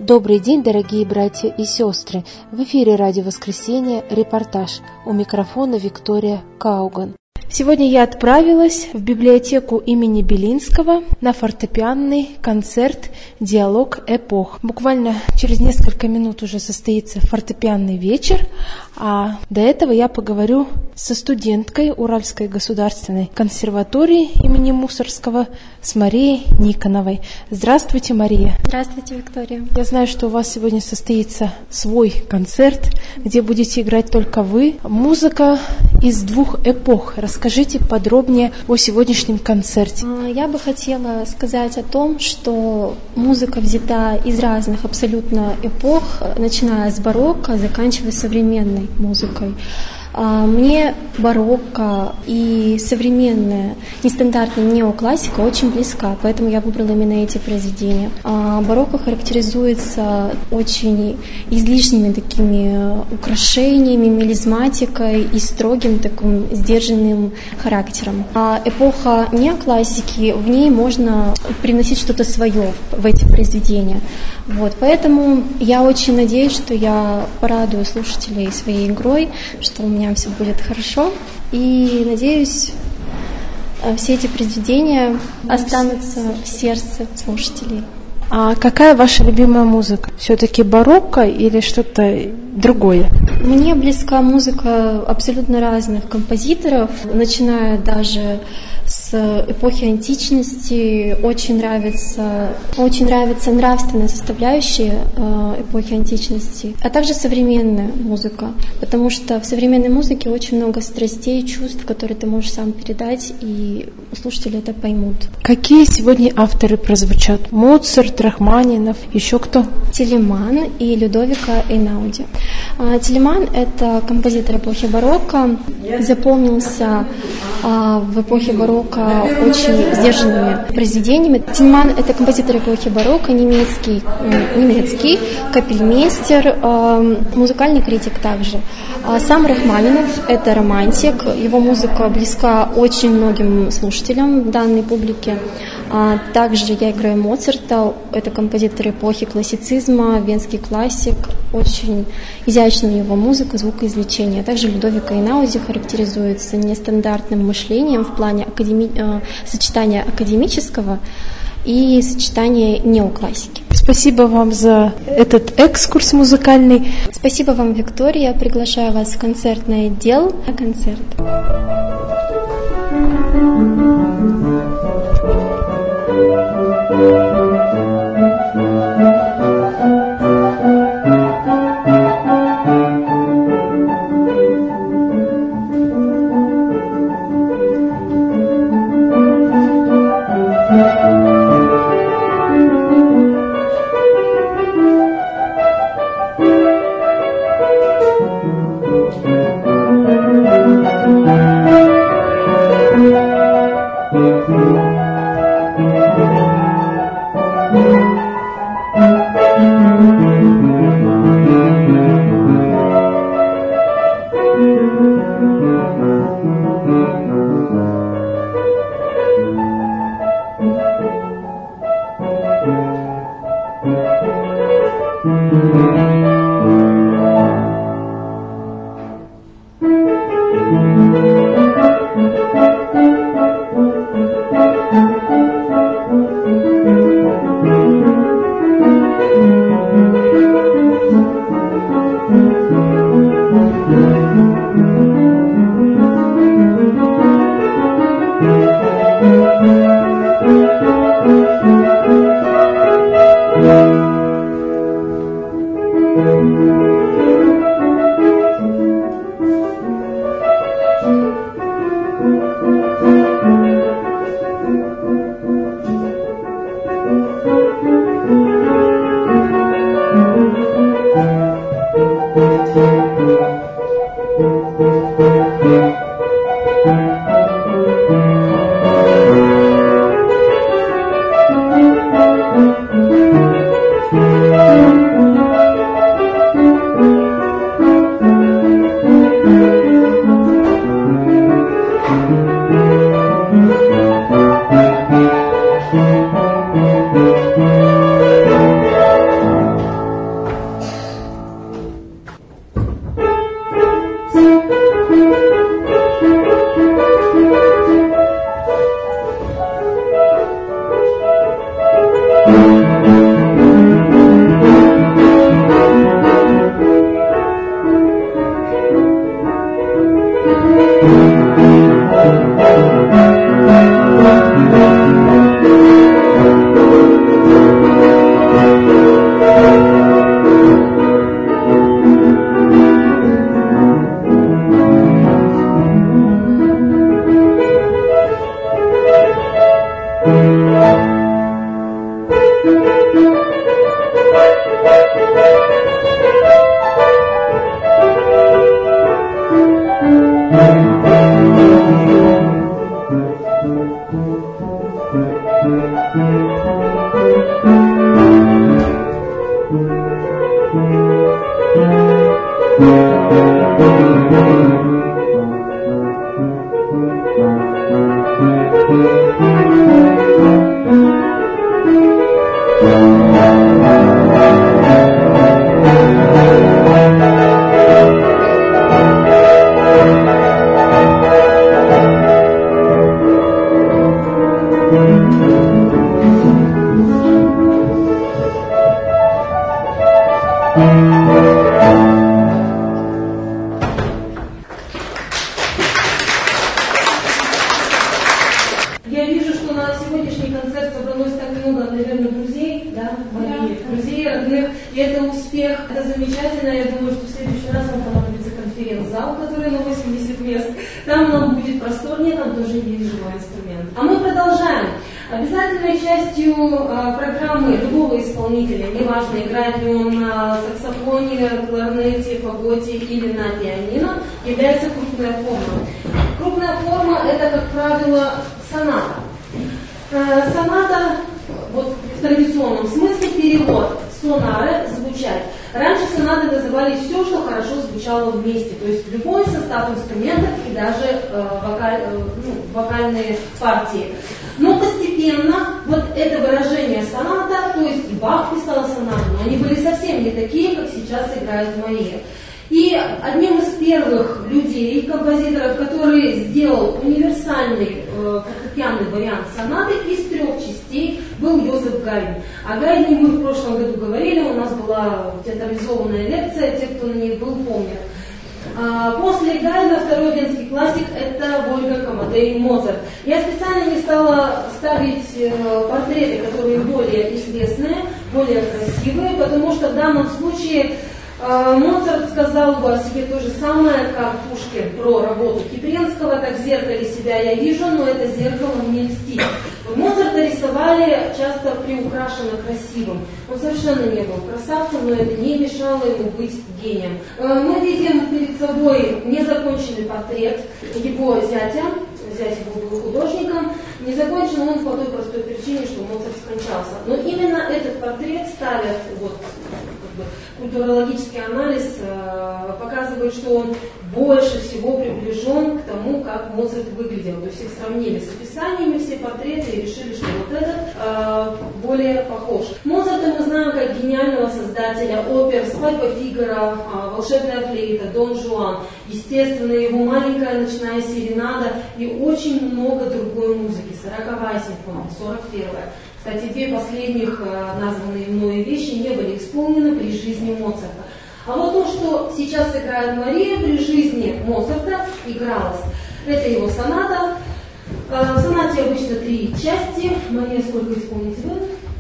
Добрый день, дорогие братья и сестры! В эфире «Радио Воскресенье», репортаж. У микрофона Виктория Кауган. Сегодня я отправилась в библиотеку имени Белинского на фортепианный концерт «Диалог эпох». Буквально через несколько минут уже состоится фортепианный вечер, а до этого я поговорю со студенткой Уральской государственной консерватории имени Мусоргского, с Марией Никоновой. Здравствуйте, Мария. Здравствуйте, Виктория. Я знаю, что у вас сегодня состоится свой концерт, где будете играть только вы. Музыка из двух эпох. Расскажите подробнее о сегодняшнем концерте. Я бы хотела сказать о том, что музыка взята из разных абсолютно эпох, начиная с барокко, заканчивая современной музыкой. Мне барокко и современная нестандартная неоклассика очень близка, поэтому я выбрала именно эти произведения. Барокко характеризуется очень излишними такими украшениями, мелизматикой и строгим таким сдержанным характером. А эпоха неоклассики, в ней можно привносить что-то свое в эти произведения. Поэтому я очень надеюсь, что я порадую слушателей своей игрой, что у меня все будет хорошо. И надеюсь, все эти произведения останутся в сердце слушателей. А какая ваша любимая музыка? Все-таки барокко или что-то другое? Мне близка музыка абсолютно разных композиторов, начиная даже с эпохи античности. Очень нравится нравственная составляющая эпохи античности, а также современная музыка, потому что в современной музыке очень много страстей, чувств, которые ты можешь сам передать, и слушатели это поймут. Какие сегодня авторы прозвучат? Моцарт, Рахманинов, еще кто? Телеман и Людовико Эйнауди. Телеман — это композитор эпохи барокко, запомнился в эпохе барокко очень сдержанными произведениями. Телеман — это композитор эпохи барокко, немецкий капельмейстер, музыкальный критик также. Сам Рахманинов — это романтик, его музыка близка очень многим слушателям данной публики. Также я играю Моцарта, это композитор эпохи классицизма, венский классик, очень изящная у него музыка, звукоизвлечение. Также Людовико Эйнауди характеризуется нестандартным мышлением в плане сочетания академического и сочетания неоклассики. Спасибо вам за этот экскурс музыкальный. Спасибо вам, Виктория. Приглашаю вас в концертный отдел на концерт. Я вижу, что на сегодняшний концерт собралось так много, наверное, друзей, да, моих друзей, родных, и это успех, это замечательно. Я думаю, что в следующий раз нам понадобится конференц-зал, который на 80 мест, там нам будет просторнее, там тоже есть живой инструмент. А мы продолжаем. Обязательной частью программы любого исполнителя, неважно, играет ли он на саксофоне, кларнете, фаготе или на пианино, является крупная форма. Крупная форма – это, как правило, соната. Соната, вот в традиционном смысле, перевод сонары, звучать. Раньше сонаты называли все, что хорошо звучало вместе, то есть любой состав инструментов и даже вокальные партии. Но постепенно вот это выражение соната, то есть и Бах писал сонаты, но они были совсем не такие, как сейчас играет Мария. И одним из первых людей, композиторов, который сделал универсальный фортепианный вариант сонаты из 3 частей, был Йозеф Гайдн. О Гайдне мы в прошлом году говорили, у нас была театрализованная лекция, те, кто на ней был, помнят. После Гайдна второй венский классик – это Вольфганг Амадей Моцарт. Я специально не стала ставить портреты, которые более известные, более красивые, потому что в данном случае Моцарт сказал бы о себе то же самое, как Пушкин про работу Кипренского, как в зеркале себя я вижу, но это зеркало мне льстит. Моцарта рисовали часто приукрашенно красивым. Он совершенно не был красавцем, но это не мешало ему быть гением. Мы видим перед собой незаконченный портрет его зятя. Зять его был художником. Не закончен он по той простой причине, что Моцарт скончался. Но именно этот портрет ставят, вот, культурологический анализ показывает, что он больше всего приближен к тому, как Моцарт выглядел. То есть их сравнили с описаниями все портреты и решили, что вот этот более похож. Моцарта мы знаем как гениального создателя опер «Свадьба Фигаро», «Волшебная флейта», «Дон Жуан», естественно, его маленькая ночная серенада и очень много другой музыки. 40-я симфония, 41-я. Кстати, 2 последних названные мною вещи не были исполнены при жизни Моцарта. А вот то, что сейчас играет Мария, при жизни Моцарта игралось. Это его соната. В сонате обычно 3 части. Мария, сколько исполните вы?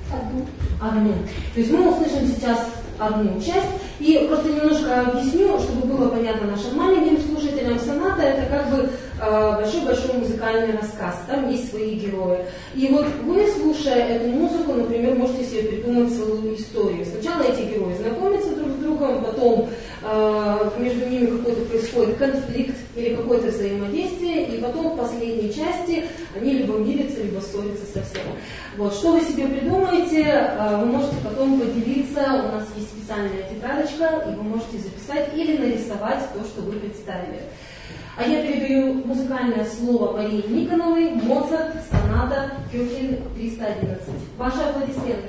Одну. То есть мы услышим сейчас одну часть. И просто немножко объясню, чтобы было понятно нашим маленьким слушателям. Соната — это как бы большой-большой музыкальный рассказ. Там есть свои герои. И вот вы, слушая эту музыку, например, можете себе придумать целую историю. Сначала эти герои знакомятся друг с другом, потом между ними какой-то происходит конфликт или какое-то взаимодействие, и потом в последней части они либо мирятся, либо ссорятся совсем. Вот. Что вы себе придумаете, вы можете потом поделиться. У нас есть специальная тетрадочка, и вы можете записать или нарисовать то, что вы представили. А я передаю музыкальное слово Марии Никоновой, Моцарт, соната, Кёхель 311. Ваши аплодисменты.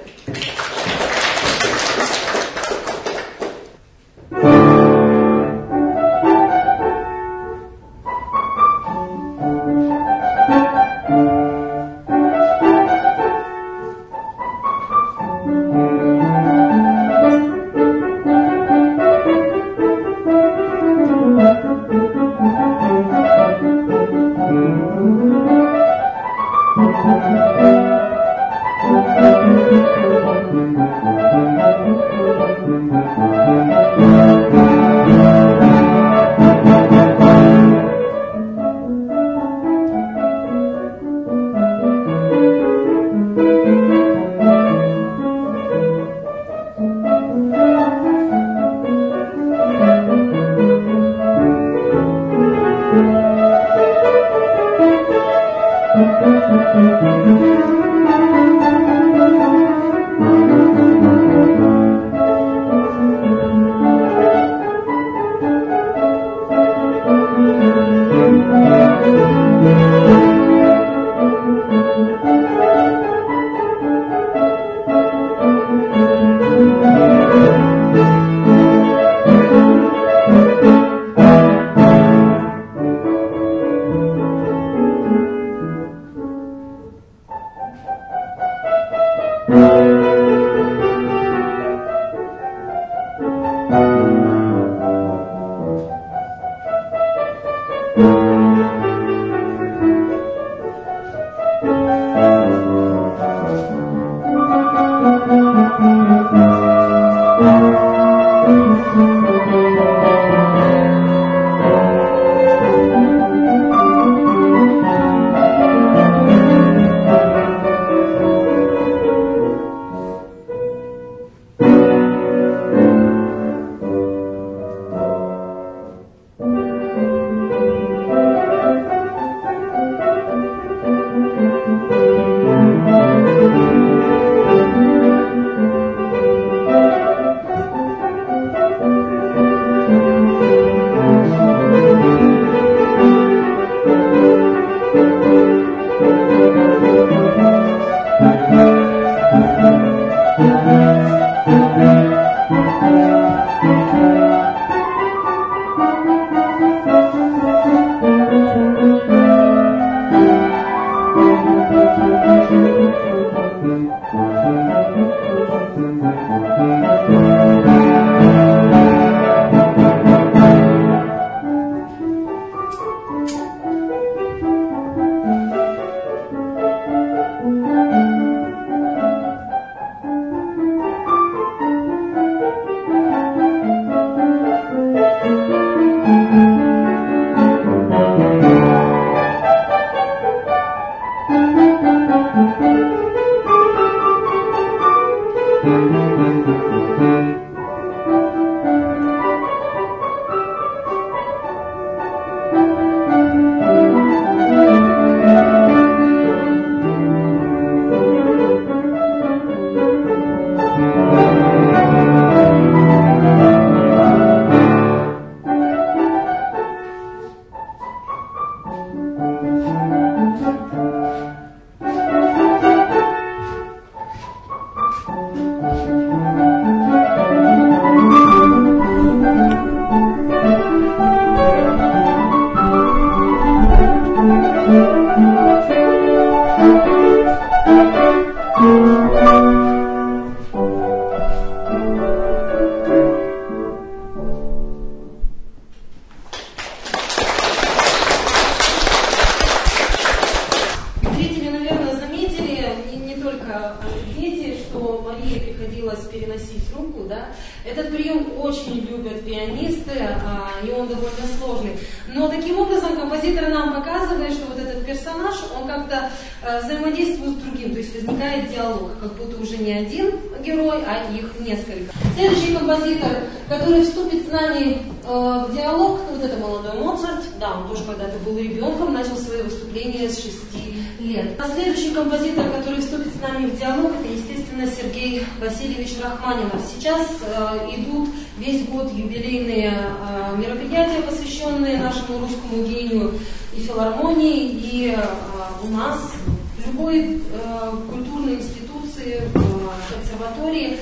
Сейчас идут весь год юбилейные мероприятия, посвященные нашему русскому гению и филармонии. И у нас в любой культурной институции, в консерватории,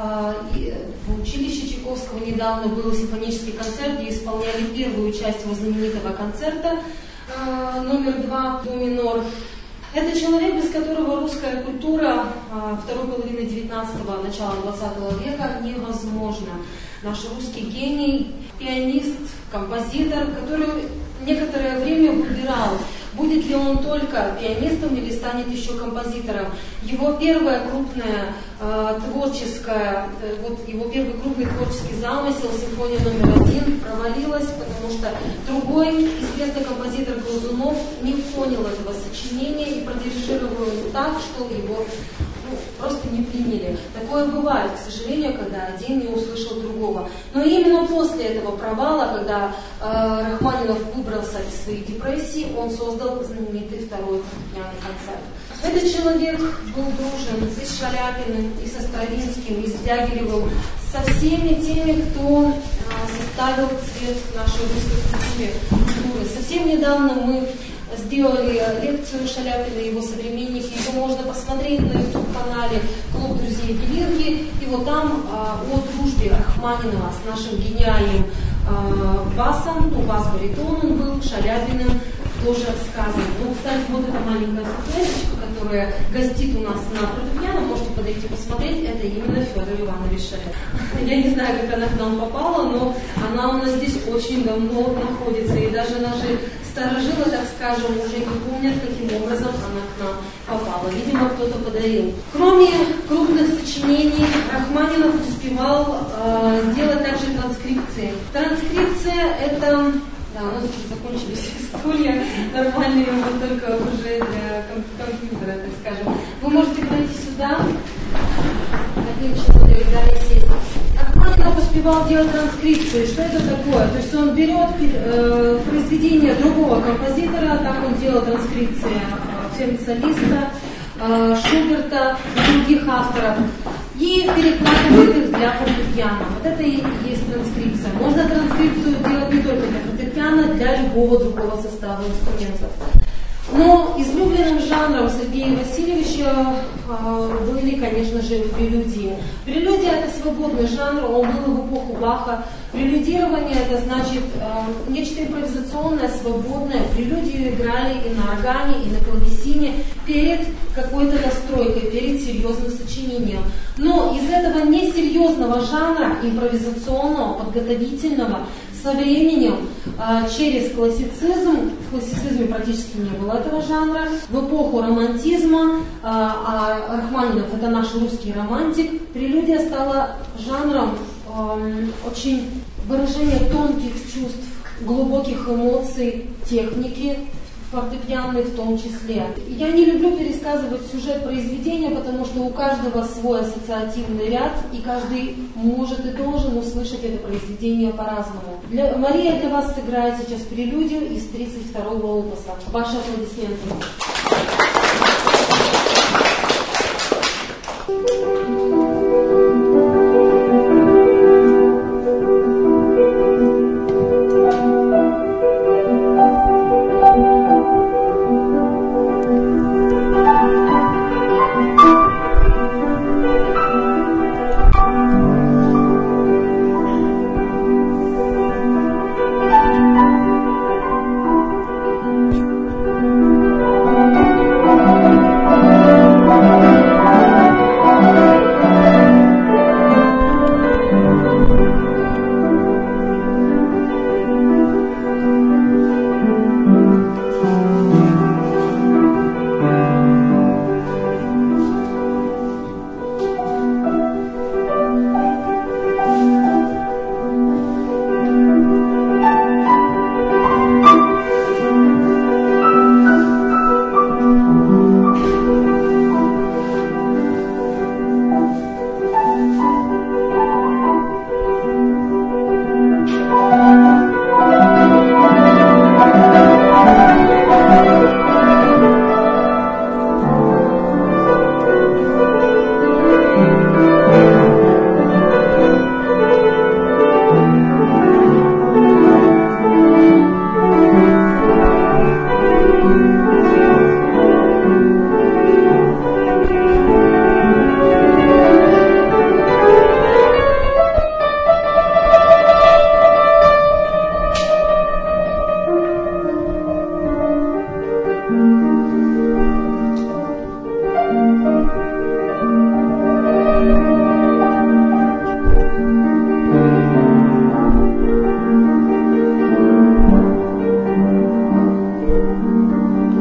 в училище Чайковского недавно был симфонический концерт, где исполняли первую часть его знаменитого концерта номер 2 до минор. Это человек, без которого русская культура второй половины 19-го, начала 20 века невозможна. Наш русский гений, пианист, композитор, который некоторое время выбирал, будет ли он только пианистом или станет еще композитором. Его первая крупная творческая, его первый крупный творческий замысел, симфония номер 1, провалилась, потому что другой известный композитор Глазунов не понял этого сочинения и продирижировал его так, что его просто не приняли. Такое бывает, к сожалению, когда один не услышал другого. Но именно после этого провала, когда Рахманинов выбрался из своей депрессии, он создал знаменитый второй фортепианный концерт. Этот человек был дружен и с Шаляпиным, и со Стравинским, и с Дягилевым, со всеми теми, кто составил цвет нашей русской культуры. Совсем недавно мы сделали лекцию Шаляпина и его современники. Ее можно посмотреть на YouTube-канале «Клуб друзей Белинки». И вот там о дружбе Рахманинова с нашим гениальным басом, бас-баритон он был, Шаляпиным, тоже рассказано. Ну, кстати, вот эта маленькая статуэточка, которая гостит у нас на фортепиано, можете подойти посмотреть, это именно Федор Иванович Шерер. Я не знаю, как она к нам попала, но она у нас здесь очень давно находится, и даже наши старожилы, так скажем, уже не помнят, каким образом она к нам попала. Видимо, кто-то подарил. Кроме крупных сочинений, Рахманинов успевал сделать также транскрипции. Транскрипция — это... Да, у нас уже закончились стулья нормальные, вот только уже для компьютера, так скажем. Вы можете пройти сюда. Один человек, да, и сесть. Рахманинов успевал делать транскрипцию. Что это такое? То есть он берет произведение другого композитора, так он делал транскрипции Фернца-Листа, Шуберта и других авторов, и перекладывает их для фортепиано. Вот это и есть транскрипция. Можно транскрипцию делать не только для фортепиано, для любого другого состава инструментов. Но излюбленным жанром Сергея Васильевича были, конечно же, прелюдии. Прелюдия — это свободный жанр, он был в эпоху Баха. Прелюдирование — это значит нечто импровизационное, свободное. Прелюдию играли и на органе, и на клавесине перед какой-то настройкой, перед серьезным сочинением. Но из этого несерьезного жанра, импровизационного, подготовительного, со временем через классицизм, в классицизме практически не было этого жанра, в эпоху романтизма, а Рахманинов — это наш русский романтик, прелюдия стала жанром очень выражения тонких чувств, глубоких эмоций, техники, фортепианной в том числе. Я не люблю пересказывать сюжет произведения, потому что у каждого свой ассоциативный ряд, и каждый может и должен услышать это произведение по-разному. Мария для вас сыграет сейчас прелюдию из 32-го опуса. Ваши аплодисменты.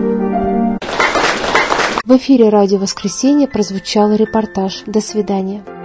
В эфире «Радио Воскресенье» прозвучал репортаж. До свидания.